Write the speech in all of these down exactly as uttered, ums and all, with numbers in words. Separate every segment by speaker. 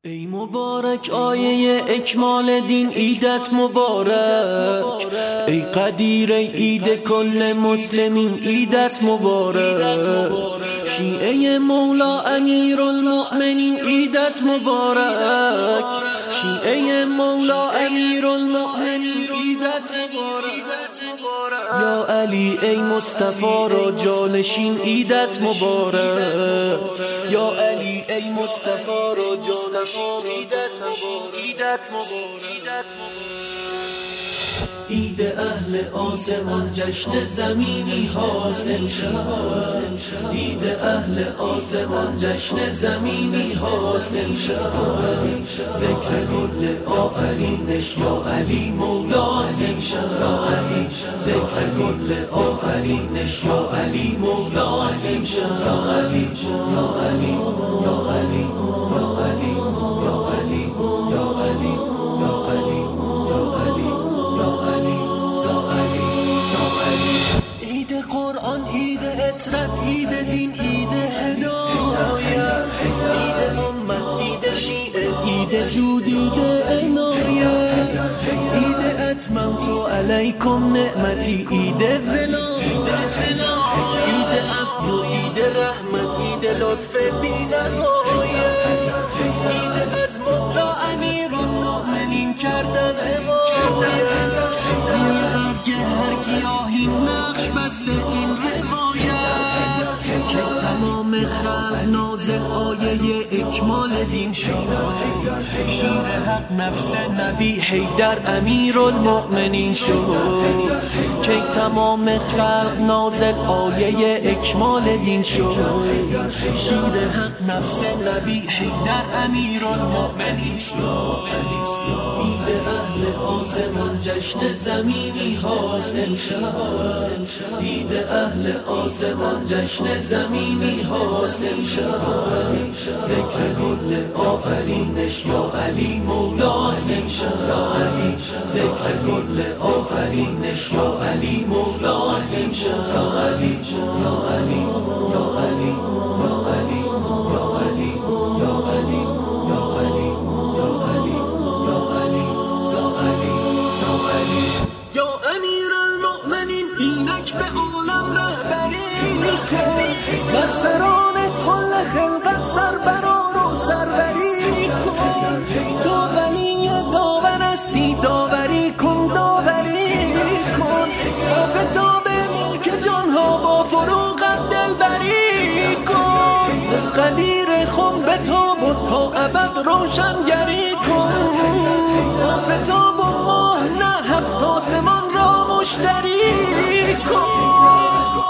Speaker 1: ای مبارک آیه اکمال دین، عیدت مبارک. ای قدیر عید کل مسلمین، عیدت مبارک. شیعه مولا امیرالمؤمنین، عیدت مبارک. شیعه مولا امیرالمؤمنین، عیدت مبارک. یا علی ای مصطفی را جانشین، عیدت مبارک. یا علی ای مصطفی را جانشین، عیدت مبارک. عیدت مبارک. عید اهل آسمان جشن زمینی هاست امشب. عید اهل آسمان جشن زمینی هاست امشب. ذکر گل آفرینش یا علی مولاست امشب. ذکر گل آفرینش یا علی مولاست امشب. یا علی یا علی یا علی یا علی یا علی یا علی یا علی قرآن، عید اطرت، عید دین، عید هدایت، عید امت، عید شیعه، عید جود، عید عنایت، عید اتممت علیکم نعمتی، عید ولایت، عید عفو، عید رحمت، عید لطف بی نهایت، عید از مولا امیرالمؤمنین کردن حمایت. برگ هر گیاهی نقش بسته این روایت، که تمام خلق نازل آیه اکمال دین شد. شیر حق نفس نبی حیدر امیرالمؤمنین شد، که تمام خلق نازل آیه اکمال دین شد. شیر حق نفس نبی حیدر امیرالمؤمنین شد. عید اهل آسمان جشن زمینی هاست امشب. عید اهل آسمان جشن زمینی هاست امشب. ذکر گل آفرینش یا علی مولاست امشب. ذکر گل آفرینش یا علی مولاست امشب. یا علی یا علی یا علی یا علی یا علی یا علی یا علی یا علی یا علی یا علی یا علی یا امیرالمؤمنین، اینک به عالم رهبری بر سران کل خلقت سربرار و سروری کن. تو ولی داور هستی، داوری کن، داوری کن. آفتاب ملک جانها با فروغت دلبری کن. از قدیر خون به تاب و تا ابد روشنگری کن. آفتاب و ماه نه هفت آسمان را مشتری کن.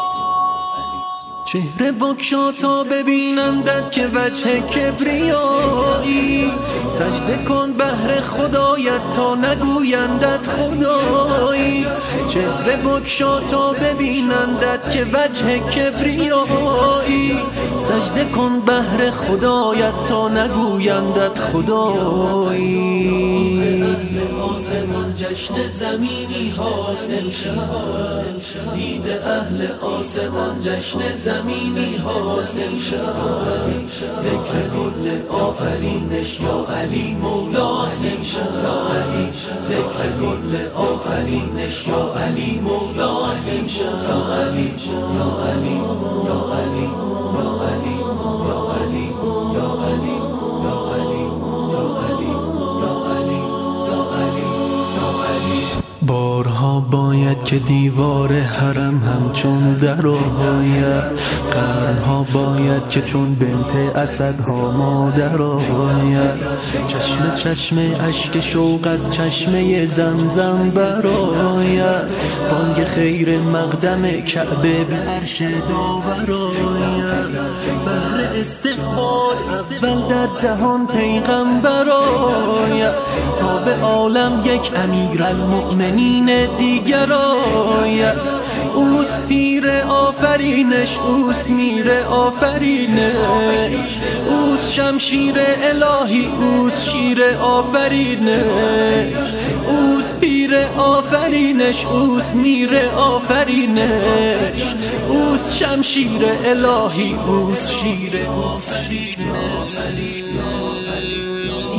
Speaker 1: چهره بگشا تا ببینندت که وجه کبریایی، سجده کن بهر خدایت تا نگویندت خدایی. چهره بگشا تا ببینندت که وجه کبریایی، سجده کن بهر خدایت تا نگویندت خدایی. آسمان جشن زمینی هاست امشب. عید اهل آسمان جشن زمینی هاست امشب. ذکر گل آفرینش یا علی مولاست امشب. ذکر گل آفرینش یا علی مولاست امشب. یا علی یا علی یا علی یا علی یا علی یا علی یا علی یا علی یا علی یا علی یا علی. بارها باید که دیوار حرم همچون در آید، قرنها باید که چون بنت اسدها مادر آید. چشم چشم اشک شوق از چشمه زمزم برآید، بانگ خیر مقدم کعبه به عرش داور آید. بهر استقبال اول در جهان پیغمبر آید، تا به عالم یک امیرالمؤمنین دیگر آید. اوس پیر آفرینش، اوس میر آفرینش، اوس شمشیر الهی، اوس شیر آفرینش. اوس پیر آفرینش، اوس میر آفرینش، اوس شمشیر الهی، اوس شیر آفرینش.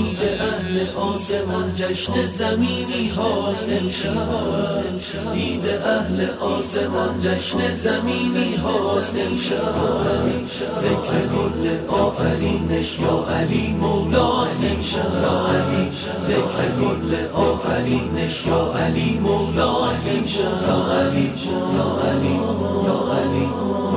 Speaker 1: آسمان جشن زمینی هاست امشب. عید اهل آسمان جشن زمینی هاست امشب. ذکر کل آفرینش یا علی مولاست امشب. ذکر کل آفرینش یا علی مولاست امشب. یا علی یا علی یا علی